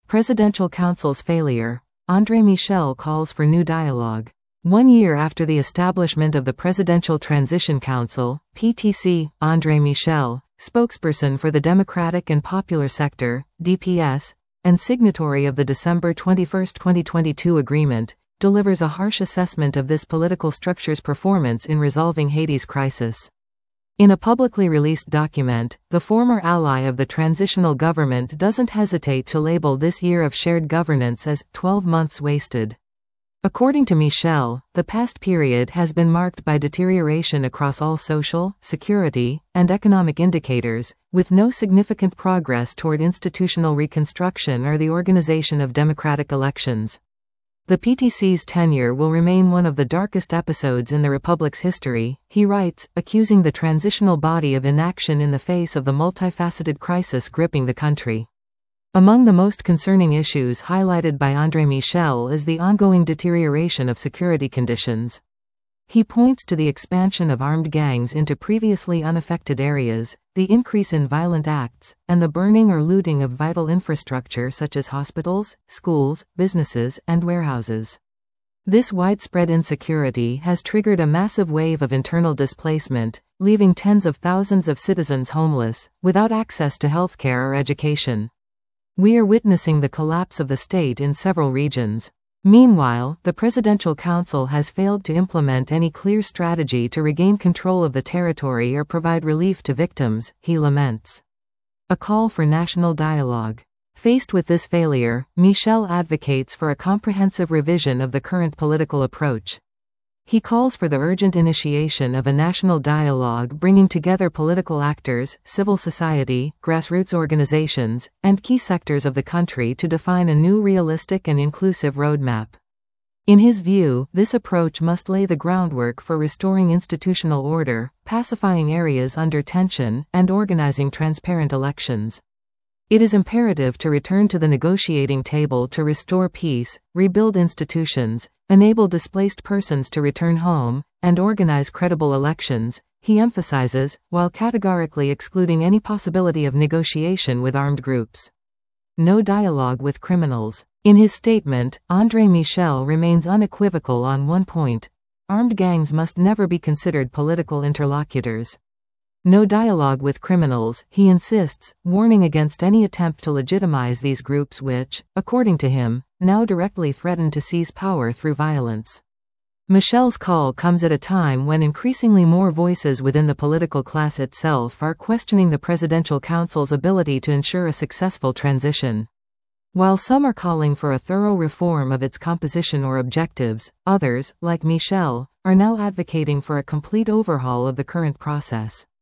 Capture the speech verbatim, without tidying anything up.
Presidential Council's failure. André Michel calls for new dialogue. One year after the establishment of the Presidential Transition Council, P T C, André Michel, spokesperson for the Democratic and Popular Sector, D P S, and signatory of the December twenty-first, twenty twenty-two agreement, delivers a harsh assessment of this political structure's performance in resolving Haiti's crisis. In a publicly released document, the former ally of the transitional government doesn't hesitate to label this year of shared governance as twelve months wasted. According to Michel, the past period has been marked by deterioration across all social, security, and economic indicators, with no significant progress toward institutional reconstruction or the organization of democratic elections. The P T C's tenure will remain one of the darkest episodes in the Republic's history, he writes, accusing the transitional body of inaction in the face of the multifaceted crisis gripping the country. Among the most concerning issues highlighted by André Michel is the ongoing deterioration of security conditions. He points to the expansion of armed gangs into previously unaffected areas, the increase in violent acts, and the burning or looting of vital infrastructure such as hospitals, schools, businesses, and warehouses. This widespread insecurity has triggered a massive wave of internal displacement, leaving tens of thousands of citizens homeless, without access to healthcare or education. We are witnessing the collapse of the state in several regions. Meanwhile, the Presidential Council has failed to implement any clear strategy to regain control of the territory or provide relief to victims, he laments. A call for national dialogue. Faced with this failure, Michel advocates for a comprehensive revision of the current political approach. He calls for the urgent initiation of a national dialogue bringing together political actors, civil society, grassroots organizations, and key sectors of the country to define a new realistic and inclusive roadmap. In his view, this approach must lay the groundwork for restoring institutional order, pacifying areas under tension, and organizing transparent elections. It is imperative to return to the negotiating table to restore peace, rebuild institutions, enable displaced persons to return home, and organize credible elections, he emphasizes, while categorically excluding any possibility of negotiation with armed groups. No dialogue with criminals. In his statement, André Michel remains unequivocal on one point: armed gangs must never be considered political interlocutors. No dialogue with criminals, he insists, warning against any attempt to legitimize these groups which, according to him, now directly threaten to seize power through violence. Michel's call comes at a time when increasingly more voices within the political class itself are questioning the Presidential Council's ability to ensure a successful transition. While some are calling for a thorough reform of its composition or objectives, others, like Michel, are now advocating for a complete overhaul of the current process.